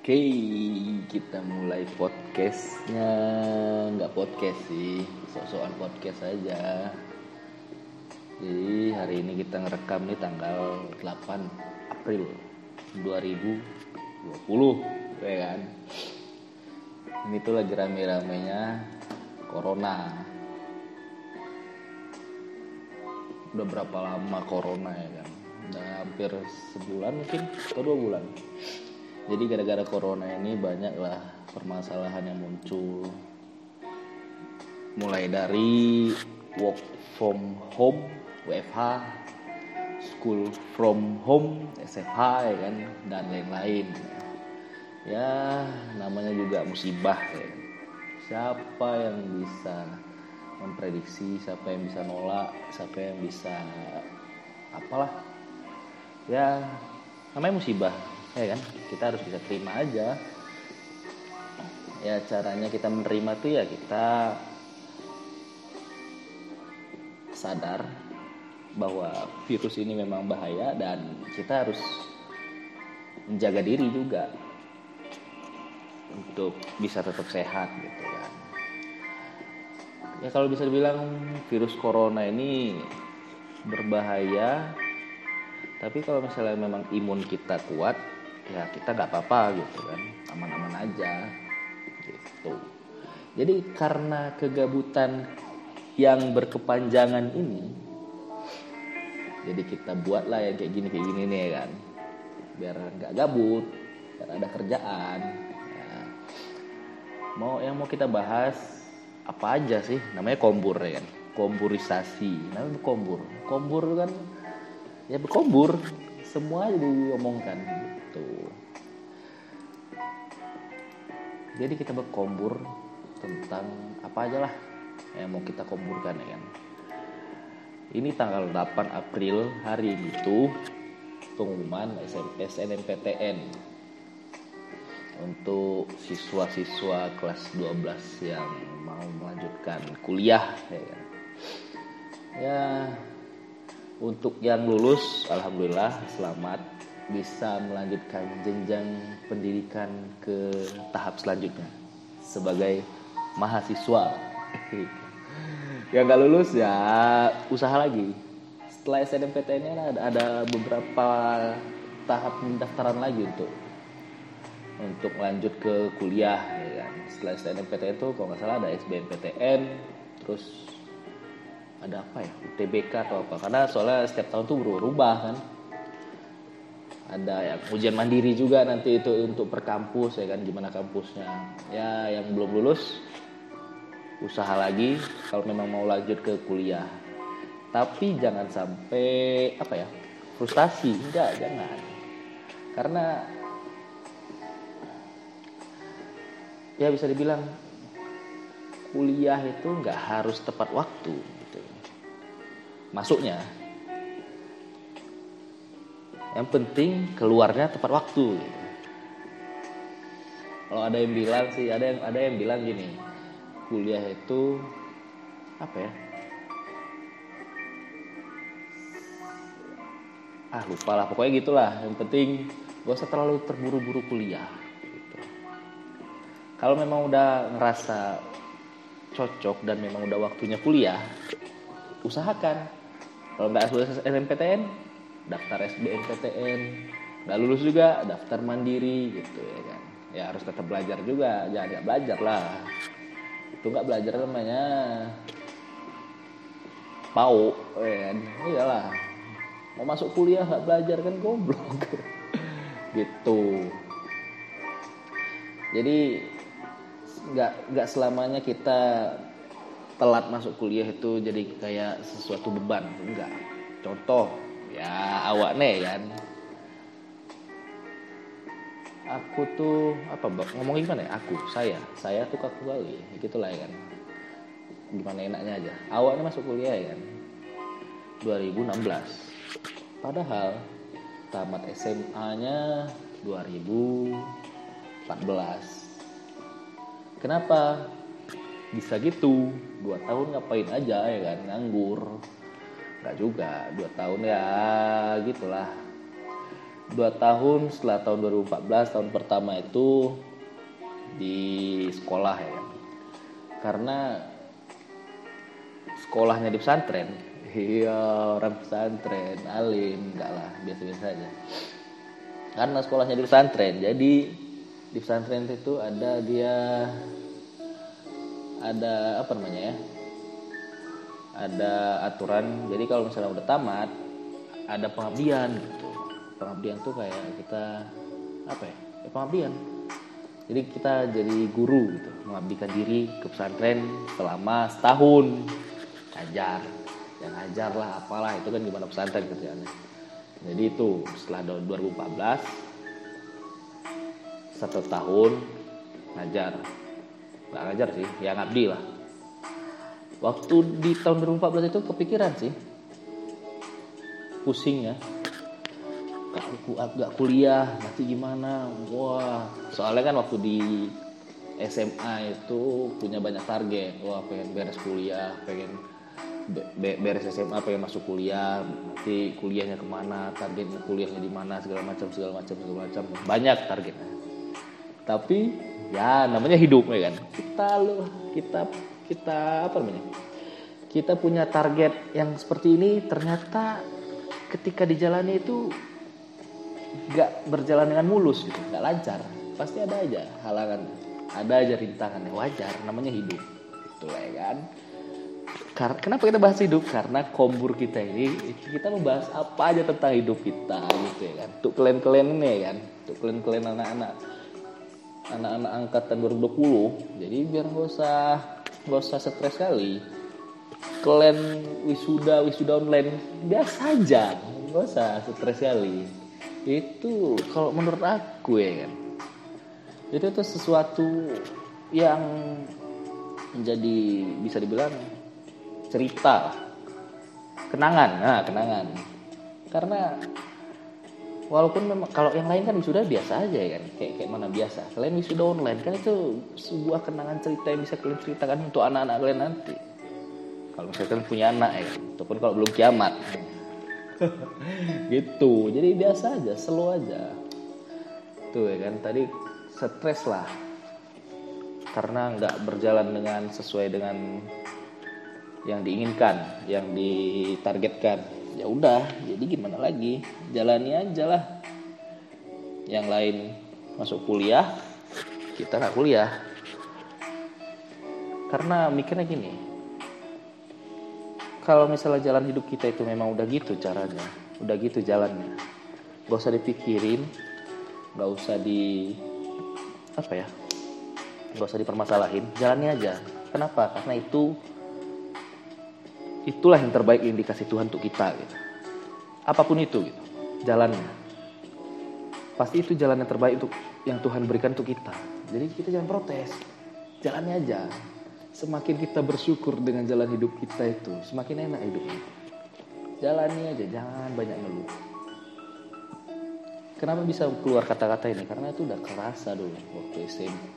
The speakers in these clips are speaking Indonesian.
Oke, kita mulai podcastnya. Nggak podcast sih, sok-sokan podcast aja. Jadi hari ini kita ngerekam nih tanggal 8 April 2020, ya kan? Ini tuh lagi rame-ramenya Corona. Udah berapa lama Corona ya kan? Udah hampir sebulan mungkin, atau 2 bulan. Jadi gara-gara Corona ini banyaklah permasalahan yang muncul. Mulai dari work from home, WFH, school from home, SFH ya kan, dan lain-lain. Ya, namanya juga musibah ya. Siapa yang bisa memprediksi, siapa yang bisa nolak, siapa yang bisa apalah. Ya, namanya musibah, ya kan? Kita harus bisa terima aja. Ya, caranya kita menerima tuh ya kita sadar bahwa virus ini memang bahaya dan kita harus menjaga diri juga untuk bisa tetap sehat gitu kan. Ya kalau bisa dibilang virus corona ini berbahaya, tapi kalau misalnya memang imun kita kuat, ya kita nggak apa-apa gitu kan, aman-aman aja gitu. Jadi karena kegabutan yang berkepanjangan ini, jadi kita buatlah yang kayak gini nih ya kan, biar nggak gabut, biar ada kerjaan. Ya. Mau kita bahas apa aja sih? Namanya kombur ya kan, komburisasi. Namanya kombur kan. Ya berkombur, semua diomongkan gitu. Jadi kita berkombur tentang apa aja lah yang mau kita komburkan ya kan. Ini tanggal 8 April, hari itu pengumuman SNMPTN untuk siswa-siswa kelas 12 yang mau melanjutkan kuliah ya kan. Ya, untuk yang lulus, alhamdulillah selamat bisa melanjutkan jenjang pendidikan ke tahap selanjutnya sebagai mahasiswa. Yang nggak lulus ya usaha lagi. Setelah SNMPTN ini ada beberapa tahap pendaftaran lagi untuk lanjut ke kuliah ya kan. Setelah SNMPTN itu kalau nggak salah ada SBMPTN, terus ada apa ya, UTBK atau apa, karena soalnya setiap tahun tuh berubah kan. Ada yang ujian mandiri juga nanti itu untuk per kampus ya kan, gimana kampusnya. Ya yang belum lulus usaha lagi kalau memang mau lanjut ke kuliah. Tapi jangan sampai frustasi, jangan. Karena ya bisa dibilang kuliah itu nggak harus tepat waktu gitu masuknya. Yang penting keluarnya tepat waktu gitu. Kalau ada yang bilang sih, ada yang bilang gini, kuliah itu lupa lah, pokoknya gitulah. Yang penting gak usah terlalu terburu-buru kuliah gitu. Kalau memang udah ngerasa cocok dan memang udah waktunya kuliah, usahakan. Kalau nggak lulus SNMPTN, daftar SBMPTN. Nggak lulus juga, daftar mandiri gitu ya kan. Ya harus tetap belajar juga, jangan nggak belajar lah. Itu nggak belajar namanya mau kan. Iyalah, mau masuk kuliah nggak belajar kan goblok. Gitu. Jadi nggak selamanya kita telat masuk kuliah itu jadi kayak sesuatu beban, enggak. Contoh ya awak nih kan, aku tuh ngomongin gimana ya, saya tuh kaku kali gitulah ya kan, gimana enaknya aja. Awaknya masuk kuliah ya kan 2016, padahal tamat SMA-nya 2014. Kenapa bisa gitu? 2 tahun ngapain aja ya kan, nganggur. Enggak juga, 2 tahun ya gitulah. 2 tahun setelah tahun 2014, tahun pertama itu di sekolah ya. Karena sekolahnya di pesantren. Iya, orang pesantren, alim, enggak lah, biasa-biasa aja. Karena sekolahnya di pesantren, jadi di pesantren itu ada apa namanya ya? Ada aturan. Jadi kalau misalnya udah tamat, ada pengabdian gitu. Pengabdian tuh kayak kita apa ya? Pengabdian. Jadi kita jadi guru gitu, mengabdikan diri ke pesantren selama setahun. Ngajar, ya ngajar lah, apalah itu kan gimana pesantren kerjaannya. Jadi itu setelah 2014 1 tahun ngajar, nggak ngajar sih, ya ngabdi lah. Waktu di tahun 2014 itu kepikiran sih, pusing ya, gak kuliah nanti gimana. Wah, soalnya kan waktu di SMA itu punya banyak target. Wah, pengen beres kuliah, pengen beres SMA, pengen masuk kuliah, nanti kuliahnya kemana, targetnya kuliahnya di mana, segala macam, banyak targetnya. Tapi ya namanya hidup ya kan, kita apa namanya, kita punya target yang seperti ini, ternyata ketika dijalani itu gak berjalan dengan mulus gitu, gak lancar, pasti ada aja halangan, ada aja rintangan, wajar, namanya hidup itu ya kan. Kenapa kita bahas hidup? Karena kombur kita ini, kita membahas apa aja tentang hidup kita gitu ya kan. Untuk kalian ini ya kan, untuk kalian anak-anak angkatan 2020. Jadi biar gak usah stres kali. Kalian wisuda online biasa aja, gak usah stres kali. Itu kalau menurut aku ya kan, itu tuh sesuatu yang menjadi bisa dibilang cerita, kenangan. Karena walaupun memang kalau yang lain kan wisuda biasa aja ya kan, kayak mana biasa. Kalian wisuda online kan itu sebuah kenangan cerita yang bisa kalian ceritakan untuk anak-anak kalian nanti. Kalau misalnya kalian punya anak ya, ataupun kalau belum kiamat. Gitu. Jadi biasa aja, slow aja. Tuh ya kan, tadi stres lah. Karena nggak berjalan sesuai dengan yang diinginkan, yang ditargetkan. Ya udah, jadi gimana lagi, jalani aja lah. Yang lain masuk kuliah, kita nggak kuliah. Karena mikirnya gini, kalau misalnya jalan hidup kita itu memang udah gitu caranya, udah gitu jalannya, gak usah dipikirin, gak usah gak usah dipermasalahin, jalani aja. Kenapa? Karena itulah yang terbaik yang dikasih Tuhan untuk kita gitu. Apapun itu gitu, jalannya pasti itu jalan yang terbaik untuk yang Tuhan berikan untuk kita. Jadi kita jangan protes, jalani aja. Semakin kita bersyukur dengan jalan hidup kita itu, semakin enak hidupnya. Jalani aja, jangan banyak ngeluh. Kenapa bisa keluar kata-kata ini? Karena itu udah kerasa dulu waktu SMP,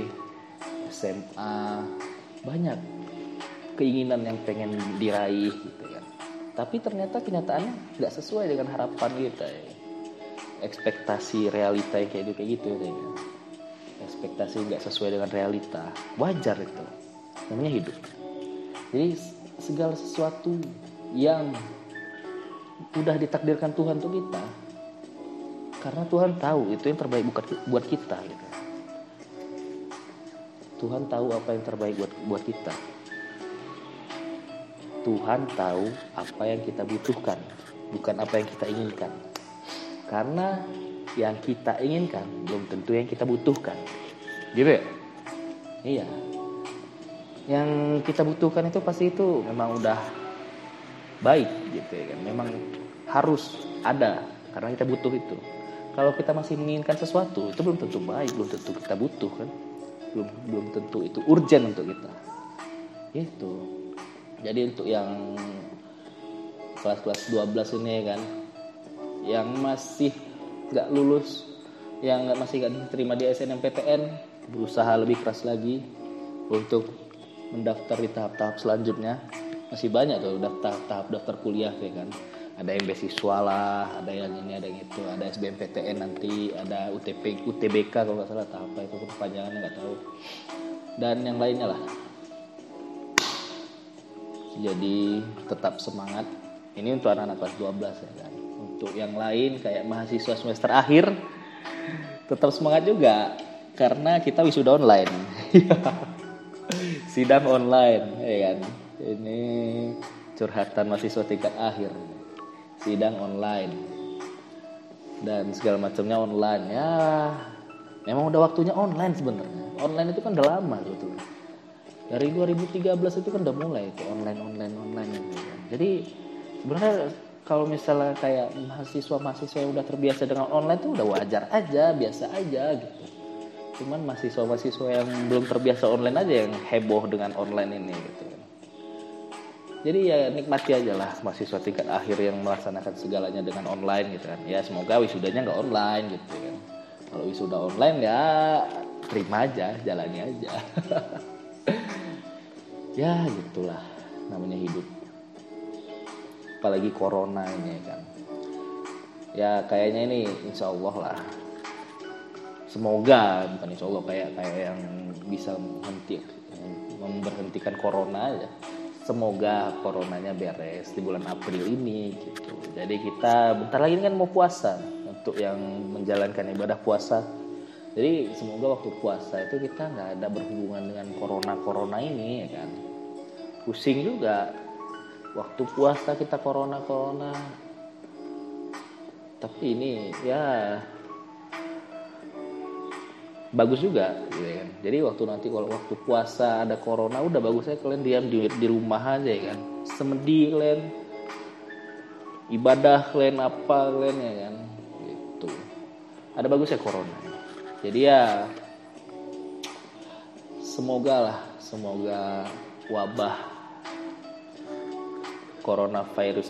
SMA, banyak keinginan yang pengen diraih gitu kan. Tapi ternyata kenyataannya nggak sesuai dengan harapan kita ya. Ekspektasi realita yang kayak gitu ya. Ekspektasi nggak sesuai dengan realita, wajar itu. Namanya hidup. Jadi segala sesuatu yang udah ditakdirkan Tuhan untuk kita, karena Tuhan tahu itu yang terbaik buat kita gitu. Tuhan tahu apa yang terbaik buat kita. Tuhan tahu apa yang kita butuhkan, bukan apa yang kita inginkan. Karena yang kita inginkan belum tentu yang kita butuhkan. Gitu ya? Iya. Yang kita butuhkan itu pasti itu memang udah baik gitu ya kan. Memang harus ada karena kita butuh itu. Kalau kita masih menginginkan sesuatu, itu belum tentu baik, belum tentu kita butuh kan. Belum tentu itu urgent untuk kita. Gitu. Jadi untuk yang kelas-kelas 12 ini kan, yang masih gak lulus, yang masih gak diterima di SNMPTN, berusaha lebih keras lagi untuk mendaftar di tahap-tahap selanjutnya. Masih banyak tuh tahap-tahap daftar kuliah ya kan. Ada yang beasiswa lah, ada yang ini, ada yang itu, ada SBMPTN nanti, ada UTBK kalau nggak salah, atau apa itu kepanjangannya nggak tahu, dan yang lainnya lah. Jadi tetap semangat. Ini untuk anak-anak kelas 12 ya kan. Untuk yang lain kayak mahasiswa semester akhir tetap semangat juga karena kita wisuda online. Sidang online ya kan. Ini curhatan mahasiswa tingkat akhir. Sidang online dan segala macamnya online ya. Memang udah waktunya online sebenarnya. Online itu kan udah lama gitu. Dari 2013 itu kan udah mulai itu online gitu kan. Jadi sebenarnya kalau misalnya kayak mahasiswa yang udah terbiasa dengan online itu udah wajar aja, biasa aja gitu. Cuman mahasiswa yang belum terbiasa online aja yang heboh dengan online ini gitu kan. Jadi ya nikmati aja lah mahasiswa tingkat akhir yang melaksanakan segalanya dengan online gitu kan. Ya semoga wisudanya nggak online gitu kan. Kalau wisuda online ya terima aja, jalani aja. Ya gitulah namanya hidup. Apalagi corona ini kan. Ya kayaknya ini insya Allah lah. Semoga bukan insya Allah kayak yang bisa memberhentikan corona aja. Semoga coronanya beres di bulan April ini gitu. Jadi kita bentar lagi kan mau puasa untuk yang menjalankan ibadah puasa. Jadi semoga waktu puasa itu kita nggak ada berhubungan dengan corona ini ya kan. Pusing juga waktu puasa kita corona. Tapi ini ya bagus juga gitu kan. Jadi waktu nanti kalau waktu puasa ada corona udah bagusnya kalian diam di rumah aja ya kan. Semedi kalian ibadah kalian apa kalian ya kan gitu. Ada bagusnya corona. Jadi ya semoga wabah coronavirus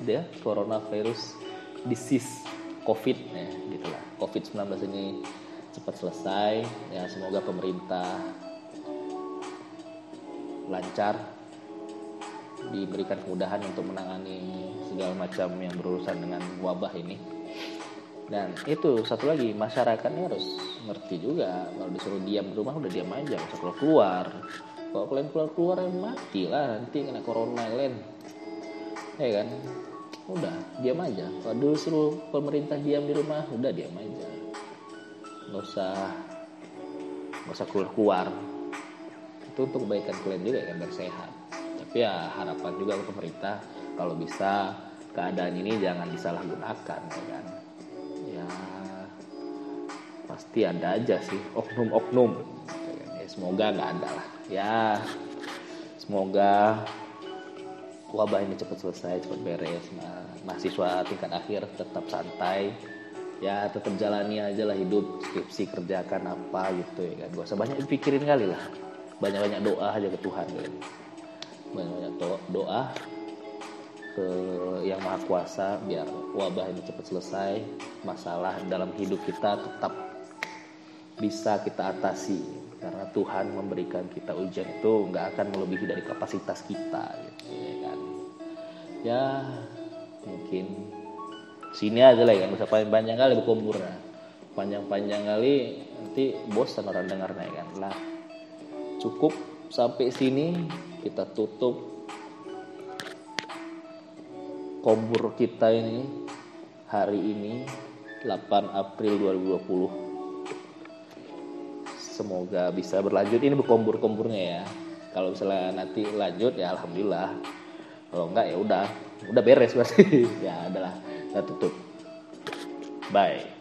disease COVID ya gitulah. COVID-19 ini cepat selesai ya, semoga pemerintah lancar diberikan kemudahan untuk menangani segala macam yang berurusan dengan wabah ini. Dan itu satu lagi, masyarakatnya harus ngerti juga kalau disuruh diam di rumah udah diam aja, nggak usah keluar. Kalau kalian keluar ya mati lah nanti kena corona kalian ya kan. Udah diam aja. Kalau dulu suruh pemerintah diam di rumah udah diam aja, nggak usah keluar. Itu untuk kebaikan kalian juga kan, biar sehat. Tapi ya harapan juga ke pemerintah kalau bisa keadaan ini jangan disalahgunakan ya kan. Ya pasti ada aja sih oknum ya, semoga nggak ada lah ya. Semoga wabah ini cepat selesai, cepat beres. Nah, mahasiswa tingkat akhir tetap santai ya, tetap jalani aja lah hidup, skripsi kerjakan apa gitu ya kan. Gak usah banyak dipikirin kali lah, banyak doa aja ke Tuhan kan. Banyak doa ke Yang Maha Kuasa biar wabah ini cepat selesai. Masalah dalam hidup kita tetap bisa kita atasi karena Tuhan memberikan kita ujian itu nggak akan melebihi dari kapasitas kita gitu ya kan. Ya mungkin sini aja lah ya, nggak usah panjang kali berkumpul lah. Panjang kali nanti bosan orang dengarnya kan lah. Cukup sampai sini, kita tutup kombur kita ini hari ini 8 April 2020. Semoga bisa berlanjut ini berkombur-komburnya ya. Kalau misalnya nanti lanjut ya alhamdulillah. Kalau enggak ya udah beres pasti. Ya adalah kita tutup. Bye.